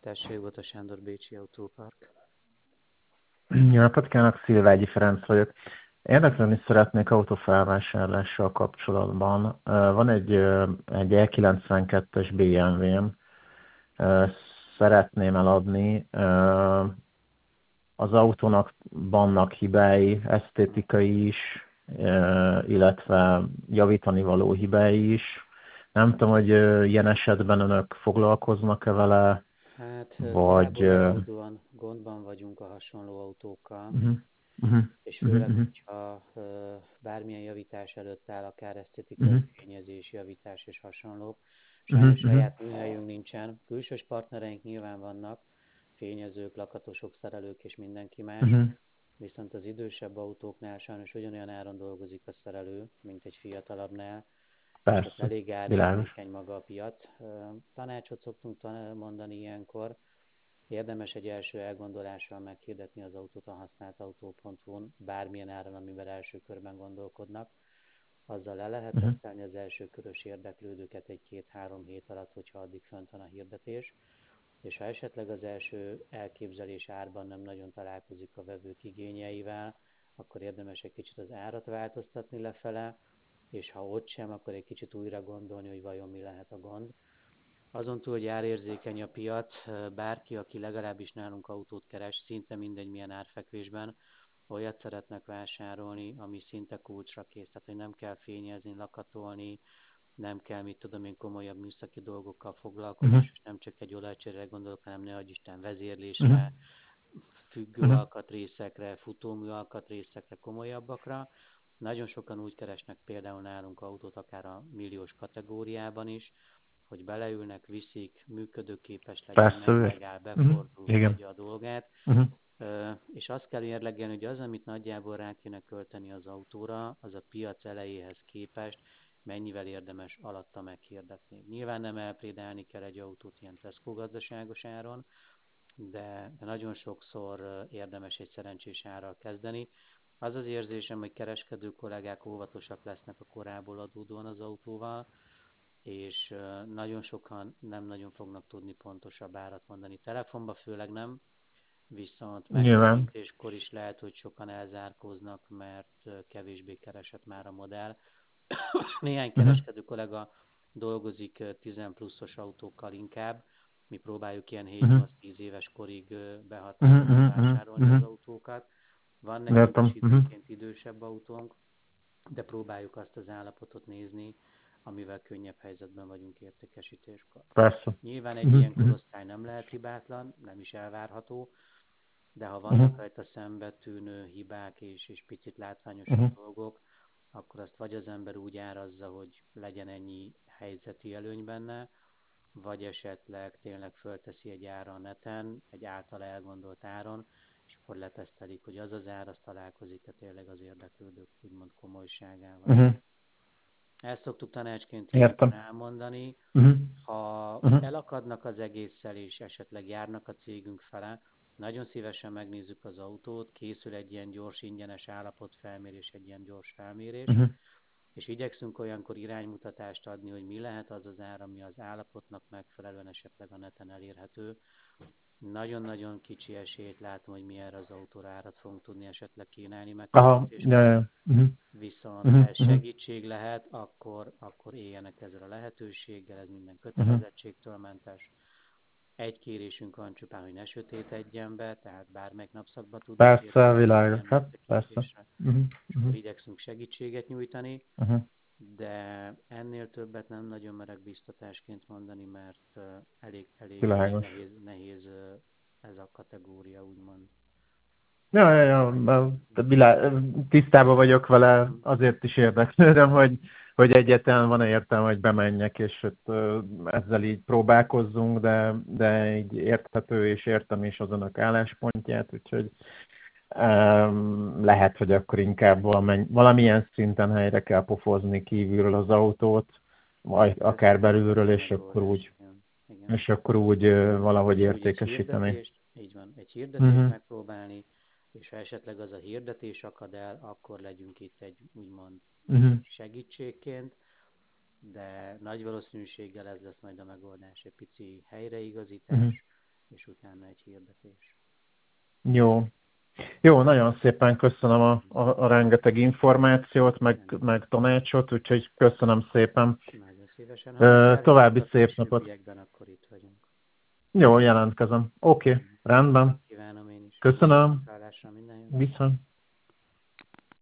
Tessék, Bota Sándor, Bécsi Autópark. Jó napot kívánok, Szilvágyi Ferenc vagyok. Érdeklődni szeretnék autófelvásárlással kapcsolatban. Van egy E92-es BMW-m, szeretném eladni. Az autónak vannak hibái, esztétikai is, illetve javítani való hibái is. Nem tudom, hogy ilyen esetben önök foglalkoznak-e vele, Hát vagy... korából adódóan gondban vagyunk a hasonló autókkal, és főleg, hogyha bármilyen javítás előtt áll, akár esztétikai fényezés, javítás és hasonlók. Sajnos saját műhelyünk nincsen. Külsős partnereink nyilván vannak, fényezők, lakatosok, szerelők és mindenki más. Viszont az idősebb autóknál sajnos ugyanolyan áron dolgozik a szerelő, mint egy fiatalabbnál, és ott Persze, elég világos. árérzékeny maga a piac. Tanácsot szoktunk mondani ilyenkor, érdemes egy első elgondolással meghirdetni az autót a használtautó.hu-n, bármilyen áron, amiben első körben gondolkodnak. Azzal le lehet tesztelni az első körös érdeklődőket egy-két-három hét alatt, hogyha addig fönt van a hirdetés. És ha esetleg az első elképzelés árban nem nagyon találkozik a vevők igényeivel, akkor érdemes egy kicsit az árat változtatni lefele, és ha ott sem, akkor egy kicsit újra gondolni, hogy vajon mi lehet a gond. Azon túl, hogy árérzékeny a piac, bárki, aki legalábbis nálunk autót keres, szinte mindegy milyen árfekvésben, olyat szeretnek vásárolni, ami szinte kulcsra kész, tehát hogy nem kell fényezni, lakatolni, nem kell, mit tudom én, komolyabb műszaki dolgokkal foglalkozni, és nem csak egy olajcserére gondolok, hanem ne adj Isten vezérlésre, függő alkatrészekre, futómű alkatrészekre, komolyabbakra. Nagyon sokan úgy keresnek például nálunk autót, akár a milliós kategóriában is, hogy beleülnek, viszik, működőképes legyen, Persze, nem megáll, befordul, igen. hagyja a dolgát. És azt kell érlegelni, hogy az, amit nagyjából rá kéne költeni az autóra, az a piac elejéhez képest mennyivel érdemes alatta meghirdetni. Nyilván nem elprédálni kell egy autót ilyen Tesco gazdaságos áron, de nagyon sokszor érdemes egy szerencsés árral kezdeni. Az az érzésem, hogy kereskedő kollégák óvatosak lesznek a korából adódóan az autóval, és nagyon sokan nem nagyon fognak tudni pontosabb árat mondani. Telefonba főleg nem, viszont Nyilván. megközelítéskor is lehet, hogy sokan elzárkóznak, mert kevésbé keresett már a modell. Néhány kereskedő kollega dolgozik 10 pluszos autókkal inkább, mi próbáljuk ilyen 7-8-10 éves korig behatárolva vásárolni az autókat. Van nekünk Értem. is időnként idősebb autónk, de próbáljuk azt az állapotot nézni, amivel könnyebb helyzetben vagyunk értékesítéskor. Persze. Nyilván egy ilyen korosztály nem lehet hibátlan, nem is elvárható, de ha vannak rajta szembetűnő hibák és picit látványosabb dolgok, akkor azt vagy az ember úgy árazza, hogy legyen ennyi helyzeti előny benne, vagy esetleg tényleg fölteszi egy ára a neten, egy által elgondolt áron, és akkor letesztelik, hogy az az ár, az találkozik-e tényleg az érdeklődők úgymond komolyságával. Ezt szoktuk tanácsként ilyenkor Értem. elmondani. Ha elakadnak az egésszel, és esetleg járnak a cégünk fele, nagyon szívesen megnézzük az autót, készül egy ilyen gyors, ingyenes állapotfelmérés, egy ilyen gyors felmérés, és igyekszünk olyankor iránymutatást adni, hogy mi lehet az az ár, ami az állapotnak megfelelően esetleg a neten elérhető. Nagyon-nagyon kicsi esélyt látom, hogy mi erre az autóra árat fogunk tudni esetleg kínálni megközelítéskor. Viszont ha ez segítség lehet, akkor éljenek ezzel a lehetőséggel, ez minden kötelezettségtől mentes. Egy kérésünk van csupán, hogy ne sötétedjen be, tehát bármelyik napszakban tudunk Persze, érkezni világos. ilyen Hát, persze. megtekintésre, és akkor igyekszünk segítséget nyújtani, de ennél többet nem nagyon merek biztatásként mondani, mert elég Világos. nehéz ez a kategória, úgymond. Tisztában vagyok vele, azért is érdeklődöm, hogy egyáltalán van-e értelme, hogy bemenjek, és ott, ezzel így próbálkozzunk, de így érthető, és értem is az önök álláspontját, úgyhogy lehet, hogy akkor inkább valamilyen szinten helyre kell pofozni kívülről az autót, vagy akár belülről, és akkor úgy valahogy értékesíteni. Így van, egy hirdetést megpróbálni, és ha esetleg az a hirdetés akad el, akkor legyünk itt egy úgymond segítségként, de nagy valószínűséggel ez lesz majd a megoldás, egy pici helyreigazítás, és utána egy hirdetés. Jó. Jó, nagyon szépen köszönöm a rengeteg információt, meg tanácsot, úgyhogy köszönöm szépen. Nagyon szívesen. Ha További szép napot. későbbiekben, akkor itt vagyunk. Jó, jelentkezem. Oké, rendben. Kívánom én is. Köszönöm. Hálásra minden jót. Viszont.